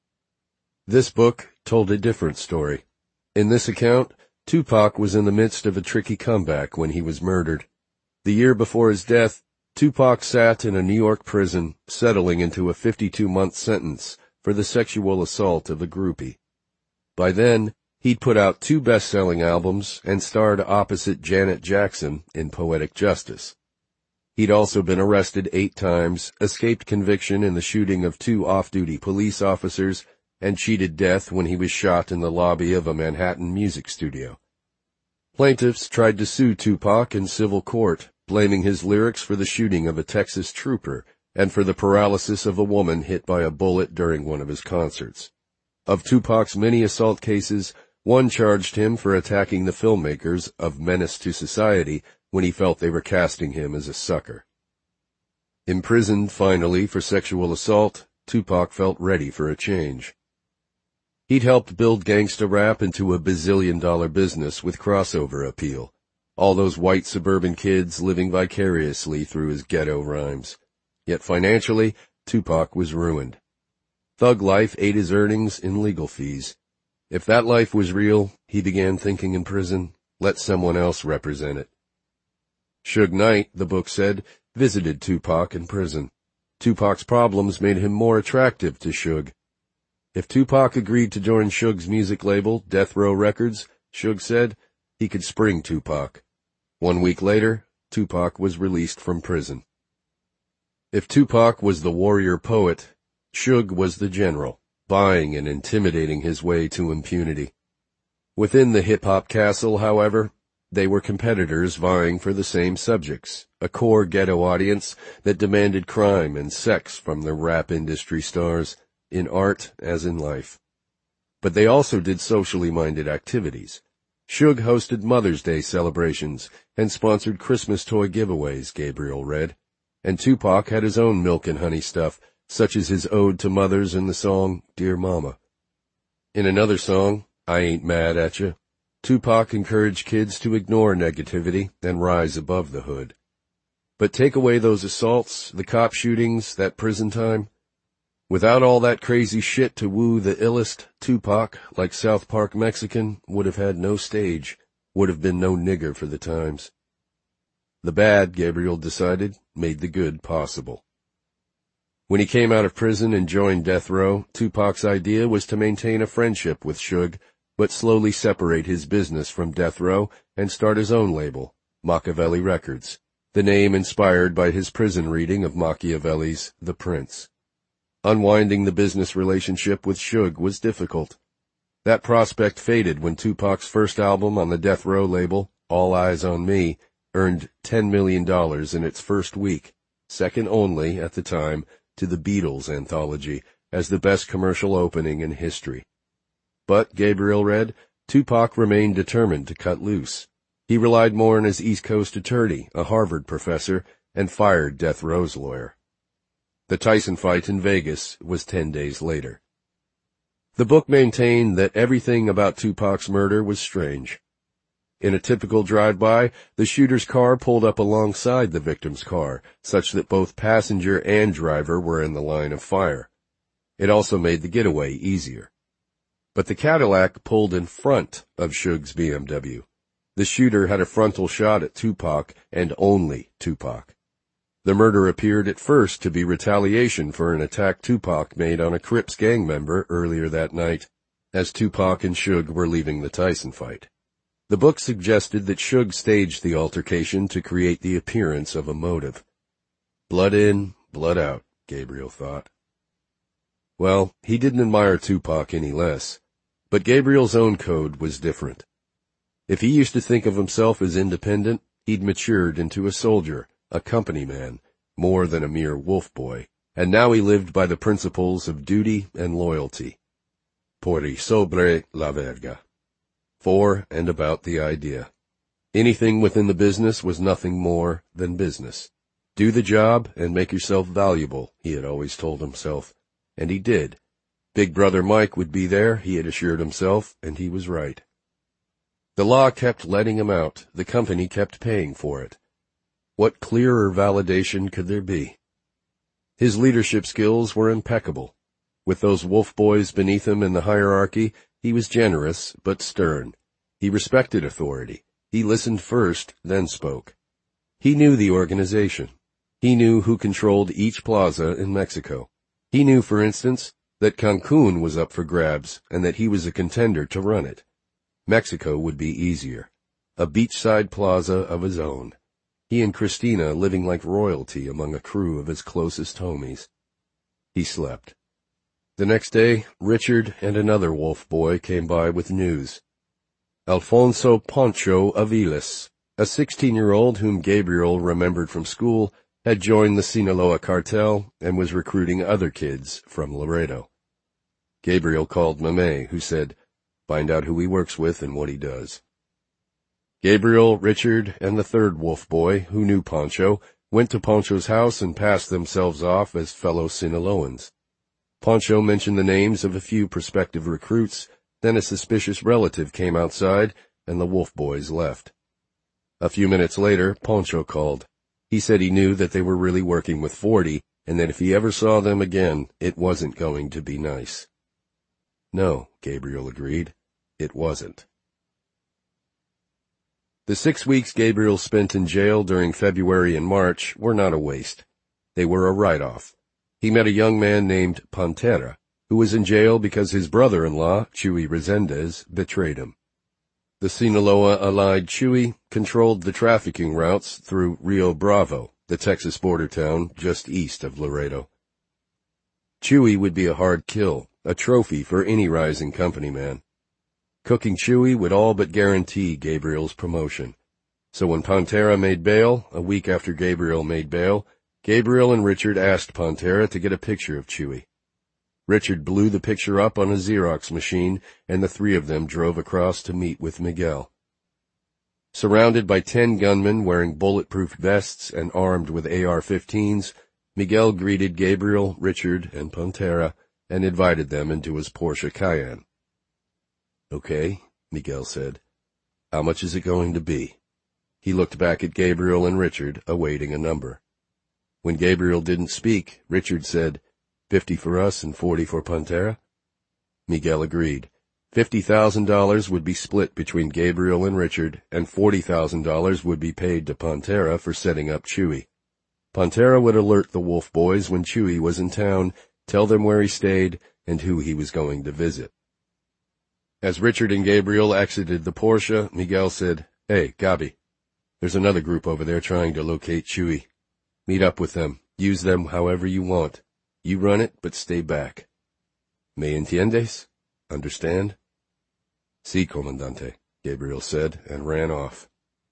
Speaker 1: This book told a different story. In this account, Tupac was in the midst of a tricky comeback when he was murdered. The year before his death, Tupac sat in a New York prison, settling into a fifty-two month sentence for the sexual assault of a groupie. By then, he'd put out two best-selling albums and starred opposite Janet Jackson in Poetic Justice. He'd also been arrested eight times, escaped conviction in the shooting of two off-duty police officers, and cheated death when he was shot in the lobby of a Manhattan music studio. Plaintiffs tried to sue Tupac in civil court, blaming his lyrics for the shooting of a Texas trooper and for the paralysis of a woman hit by a bullet during one of his concerts. Of Tupac's many assault cases, one charged him for attacking the filmmakers of Menace to Society when he felt they were casting him as a sucker. Imprisoned finally for sexual assault, Tupac felt ready for a change. He'd helped build gangsta rap into a bazillion-dollar business with crossover appeal. All those white suburban kids living vicariously through his ghetto rhymes. Yet financially, Tupac was ruined. Thug life ate his earnings in legal fees. If that life was real, he began thinking in prison, let someone else represent it. Suge Knight, the book said, visited Tupac in prison. Tupac's problems made him more attractive to Suge. If Tupac agreed to join Suge's music label, Death Row Records, Suge said, he could spring Tupac. One week later, Tupac was released from prison. If Tupac was the warrior poet, Suge was the general, buying and intimidating his way to impunity. Within the hip-hop castle, however, they were competitors vying for the same subjects, a core ghetto audience that demanded crime and sex from the rap industry stars, in art as in life. But they also did socially minded activities. Suge hosted Mother's Day celebrations and sponsored Christmas toy giveaways, Gabriel read. And Tupac had his own milk and honey stuff, such as his ode to mothers in the song Dear Mama. In another song, I Ain't Mad at Ya, Tupac encouraged kids to ignore negativity and rise above the hood. But take away those assaults, the cop shootings, that prison time. Without all that crazy shit to woo the illest, Tupac, like South Park Mexican, would have had no stage, would have been no nigger for the times. The bad, Gabriel decided, made the good possible. When he came out of prison and joined Death Row, Tupac's idea was to maintain a friendship with Suge, but slowly separate his business from Death Row and start his own label, Machiavelli Records, the name inspired by his prison reading of Machiavelli's The Prince. Unwinding the business relationship with Suge was difficult. That prospect faded when Tupac's first album on the Death Row label, All Eyes on Me, earned ten million dollars in its first week, second only, at the time, to the Beatles anthology as the best commercial opening in history. But, Gabriel read, Tupac remained determined to cut loose. He relied more on his East Coast attorney, a Harvard professor, and fired Death Row's lawyer. The Tyson fight in Vegas was ten days later. The book maintained that everything about Tupac's murder was strange. In a typical drive-by, the shooter's car pulled up alongside the victim's car, such that both passenger and driver were in the line of fire. It also made the getaway easier. But the Cadillac pulled in front of Suge's B M W. The shooter had a frontal shot at Tupac, and only Tupac. The murder appeared at first to be retaliation for an attack Tupac made on a Crips gang member earlier that night, as Tupac and Suge were leaving the Tyson fight. The book suggested that Suge staged the altercation to create the appearance of a motive. Blood in, blood out, Gabriel thought. Well, he didn't admire Tupac any less, but Gabriel's own code was different. If he used to think of himself as independent, he'd matured into a soldier, a company man, more than a mere wolf boy, and now he lived by the principles of duty and loyalty. Por y sobre la verga. For and about the idea. Anything within the business was nothing more than business. Do the job and make yourself valuable, he had always told himself. And he did. Big Brother Mike would be there, he had assured himself, and he was right. The law kept letting him out. The company kept paying for it. What clearer validation could there be? His leadership skills were impeccable. With those wolf boys beneath him in the hierarchy, he was generous, but stern. He respected authority. He listened first, then spoke. He knew the organization. He knew who controlled each plaza in Mexico. He knew, for instance, that Cancun was up for grabs and that he was a contender to run it. Mexico would be easier. A beachside plaza of his own. He and Christina living like royalty among a crew of his closest homies. He slept. The next day, Richard and another wolf boy came by with news. Alfonso Pancho Aviles, a sixteen-year-old whom Gabriel remembered from school, had joined the Sinaloa cartel and was recruiting other kids from Laredo. Gabriel called Mamé, who said, "Find out who he works with and what he does." Gabriel, Richard, and the third wolf boy, who knew Pancho, went to Pancho's house and passed themselves off as fellow Sinaloans. Pancho mentioned the names of a few prospective recruits, then a suspicious relative came outside, and the wolf boys left. A few minutes later, Poncho called. He said he knew that they were really working with forty, and that if he ever saw them again, it wasn't going to be nice. No, Gabriel agreed. It wasn't. The six weeks Gabriel spent in jail during February and March were not a waste. They were a write-off. He met a young man named Pantera, who was in jail because his brother-in-law, Chuy Resendez, betrayed him. The Sinaloa-allied Chuy controlled the trafficking routes through Rio Bravo, the Texas border town just east of Laredo. Chuy would be a hard kill, a trophy for any rising company man. Cooking Chuy would all but guarantee Gabriel's promotion. So when Pantera made bail, a week after Gabriel made bail, Gabriel and Richard asked Pantera to get a picture of Chuy. Richard blew the picture up on a Xerox machine, and the three of them drove across to meet with Miguel. Surrounded by ten gunmen wearing bulletproof vests and armed with A R fifteens, Miguel greeted Gabriel, Richard, and Pantera and invited them into his Porsche Cayenne. Okay, Miguel said. How much is it going to be? He looked back at Gabriel and Richard, awaiting a number. When Gabriel didn't speak, Richard said, Fifty for us and forty for Pantera? Miguel agreed. Fifty thousand dollars would be split between Gabriel and Richard, and forty thousand dollars would be paid to Pantera for setting up Chuy. Pantera would alert the Wolf Boys when Chuy was in town, tell them where he stayed, and who he was going to visit. As Richard and Gabriel exited the Porsche, Miguel said, Hey, Gabi, there's another group over there trying to locate Chuy. Meet up with them. Use them however you want. You run it, but stay back. ¿Me entiendes? Understand? Sí, Comandante, Gabriel said, and ran off.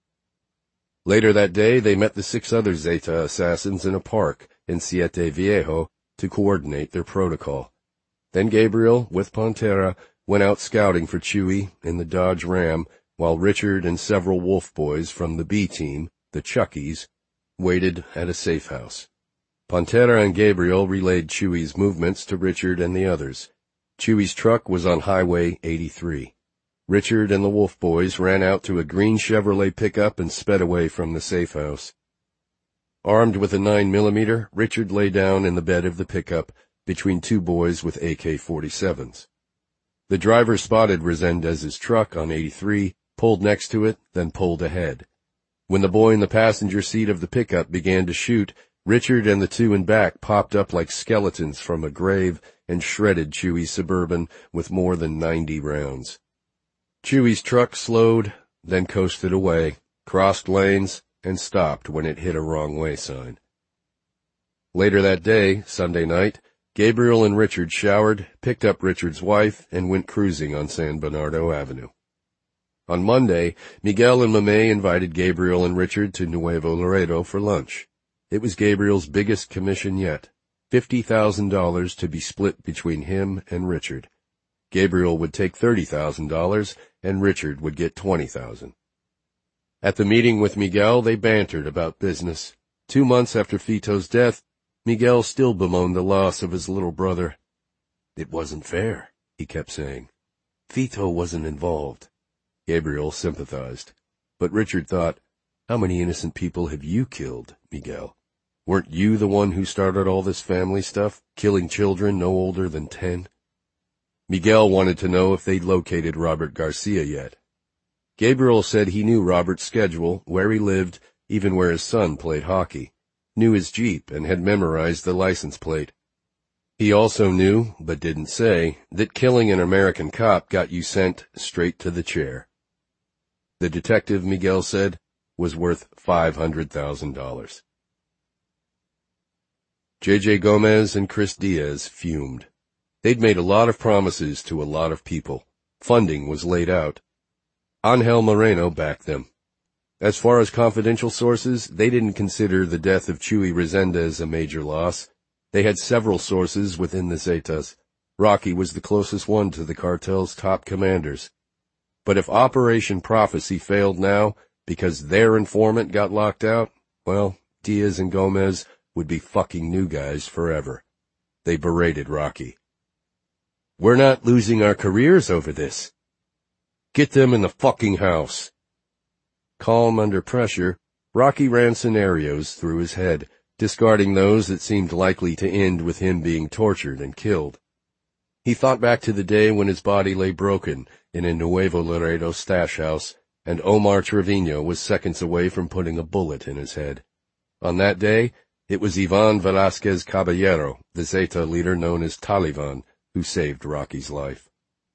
Speaker 1: Later that day, they met the six other Zeta assassins in a park in Siete Viejo to coordinate their protocol. Then Gabriel, with Pantera, went out scouting for Chuy in the Dodge Ram, while Richard and several Wolf Boys from the B team, the Chuckies, waited at a safe house. Pantera and Gabriel relayed Chuy's movements to Richard and the others. Chuy's truck was on Highway eighty-three. Richard and the Wolf Boys ran out to a green Chevrolet pickup and sped away from the safe house. Armed with a nine millimeter, Richard lay down in the bed of the pickup between two boys with A K forty-sevens. The driver spotted Resendez's truck on eighty-three, pulled next to it, then pulled ahead. When the boy in the passenger seat of the pickup began to shoot, Richard and the two in back popped up like skeletons from a grave and shredded Chuy's Suburban with more than ninety rounds. Chuy's truck slowed, then coasted away, crossed lanes, and stopped when it hit a wrong-way sign. Later that day, Sunday night, Gabriel and Richard showered, picked up Richard's wife, and went cruising on San Bernardo Avenue. On Monday, Miguel and Mamey invited Gabriel and Richard to Nuevo Laredo for lunch. It was Gabriel's biggest commission yet, fifty thousand dollars to be split between him and Richard. Gabriel would take thirty thousand dollars, and Richard would get twenty thousand dollars. At the meeting with Miguel, they bantered about business. Two months after Fito's death, Miguel still bemoaned the loss of his little brother. It wasn't fair, he kept saying. Fito wasn't involved. Gabriel sympathized. But Richard thought, how many innocent people have you killed, Miguel? Weren't you the one who started all this family stuff, killing children no older than ten? Miguel wanted to know if they'd located Robert Garcia yet. Gabriel said he knew Robert's schedule, where he lived, even where his son played hockey, knew his Jeep, and had memorized the license plate. He also knew, but didn't say, that killing an American cop got you sent straight to the chair. The detective, Miguel said, was worth five hundred thousand dollars. J J Gomez and Chris Diaz fumed. They'd made a lot of promises to a lot of people. Funding was laid out. Angel Moreno backed them. As far as confidential sources, they didn't consider the death of Chuy Resendez a major loss. They had several sources within the Zetas. Rocky was the closest one to the cartel's top commanders. But if Operation Prophecy failed now, because their informant got locked out, well, Diaz and Gomez would be fucking new guys forever. They berated Rocky. We're not losing our careers over this. Get them in the fucking house. Calm under pressure, Rocky ran scenarios through his head, discarding those that seemed likely to end with him being tortured and killed. He thought back to the day when his body lay broken in a Nuevo Laredo stash house, and Omar Trevino was seconds away from putting a bullet in his head. On that day, it was Ivan Velasquez Caballero, the Zeta leader known as Taliban, who saved Rocky's life.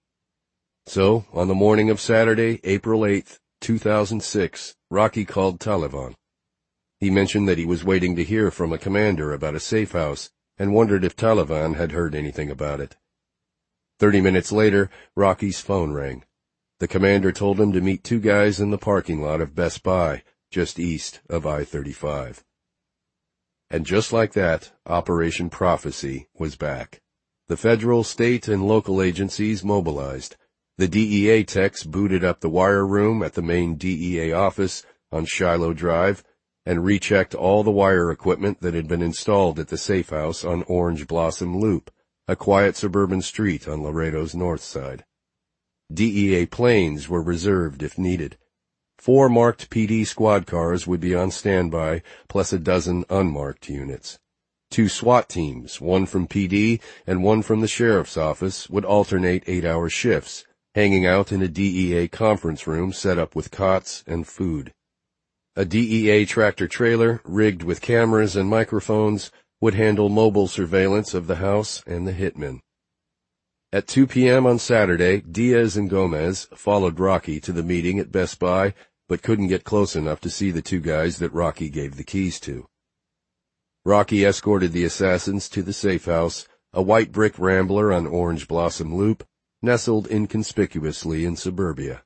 Speaker 1: So, on the morning of Saturday, April eighth, two thousand six, Rocky called Taliban. He mentioned that he was waiting to hear from a commander about a safe house and wondered if Taliban had heard anything about it. Thirty minutes later, Rocky's phone rang. The commander told him to meet two guys in the parking lot of Best Buy, just east of I thirty-five. And just like that, Operation Prophecy was back. The federal, state, and local agencies mobilized. The D E A techs booted up the wire room at the main D E A office on Shiloh Drive and rechecked all the wire equipment that had been installed at the safe house on Orange Blossom Loop, a quiet suburban street on Laredo's north side. D E A planes were reserved if needed. Four marked P D squad cars would be on standby, plus a dozen unmarked units. Two SWAT teams, one from P D and one from the sheriff's office, would alternate eight-hour shifts, hanging out in a D E A conference room set up with cots and food. A D E A tractor-trailer, rigged with cameras and microphones, would handle mobile surveillance of the house and the hitmen. At two p.m. on Saturday, Diaz and Gomez followed Rocky to the meeting at Best Buy, but couldn't get close enough to see the two guys that Rocky gave the keys to. Rocky escorted the assassins to the safe house, a white brick rambler on Orange Blossom Loop, nestled inconspicuously in suburbia.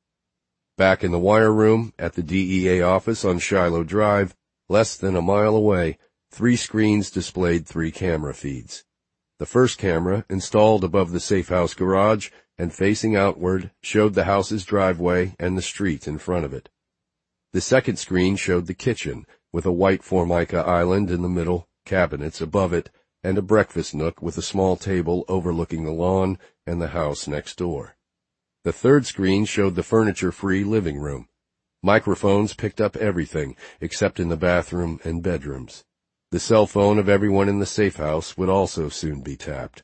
Speaker 1: Back in the wire room at the D E A office on Shiloh Drive, less than a mile away, three screens displayed three camera feeds. The first camera, installed above the safe house garage and facing outward, showed the house's driveway and the street in front of it. The second screen showed the kitchen, with a white Formica island in the middle, cabinets above it, and a breakfast nook with a small table overlooking the lawn and the house next door. The third screen showed the furniture-free living room. Microphones picked up everything, except in the bathroom and bedrooms. The cell phone of everyone in the safe house would also soon be tapped.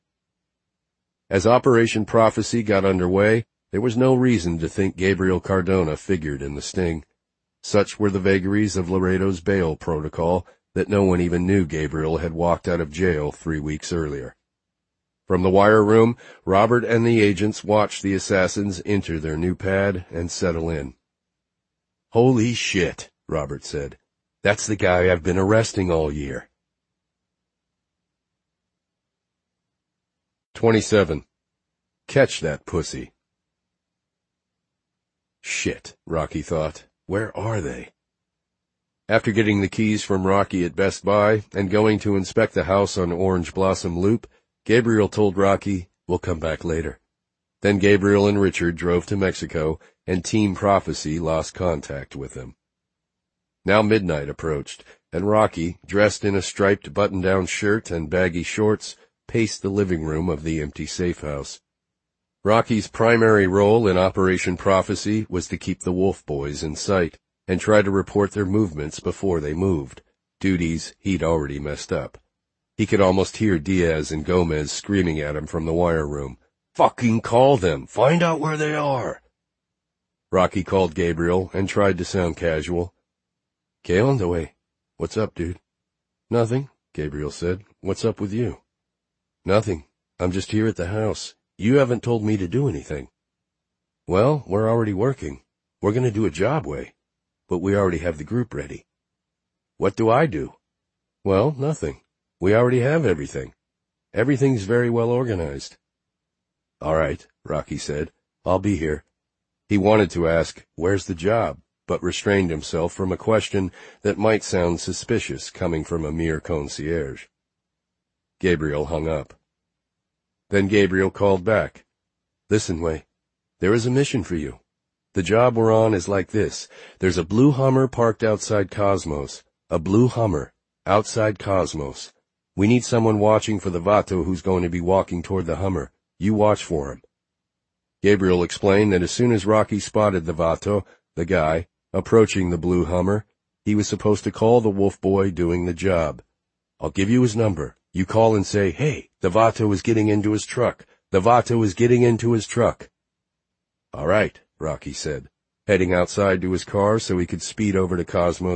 Speaker 1: As Operation Prophecy got underway, there was no reason to think Gabriel Cardona figured in the sting. Such were the vagaries of Laredo's bail protocol that no one even knew Gabriel had walked out of jail three weeks earlier. From the wire room, Robert and the agents watched the assassins enter their new pad and settle in. "Holy shit," Robert said. "That's the guy I've been arresting all year." twenty-seven. Catch that pussy. Shit, Rocky thought. Where are they? After getting the keys from Rocky at Best Buy and going to inspect the house on Orange Blossom Loop, Gabriel told Rocky, "We'll come back later." Then Gabriel and Richard drove to Mexico, and Team Prophecy lost contact with them. Now midnight approached, and Rocky, dressed in a striped button-down shirt and baggy shorts, paced the living room of the empty safe house. Rocky's primary role in Operation Prophecy was to keep the Wolf Boys in sight and try to report their movements before they moved, duties he'd already messed up. He could almost hear Diaz and Gomez screaming at him from the wire room. "Fucking call them! Find out where they are!" Rocky called Gabriel and tried to sound casual. "¿Qué onda, wey? What's up, dude?" "Nothing," Gabriel said. "What's up with you?" "Nothing. I'm just here at the house. You haven't told me to do anything." "Well, we're already working. We're going to do a job, way. But we already have the group ready." "What do I do?" "Well, nothing. We already have everything. Everything's very well organized." "All right," Rocky said. "I'll be here." He wanted to ask, "Where's the job?" but restrained himself from a question that might sound suspicious coming from a mere concierge. Gabriel hung up. Then Gabriel called back. "Listen, Way, there is a mission for you. The job we're on is like this. There's a blue Hummer parked outside Cosmos. A blue Hummer, outside Cosmos. We need someone watching for the Vato who's going to be walking toward the Hummer. You watch for him." Gabriel explained that as soon as Rocky spotted the Vato, the guy, Approaching the blue Hummer, he was supposed to call the wolf boy doing the job. I'll give you his number. You call and say, hey, the Vato is getting into his truck. The Vato is getting into his truck. All right, Rocky said, heading outside to his car so he could speed over to Cosmo's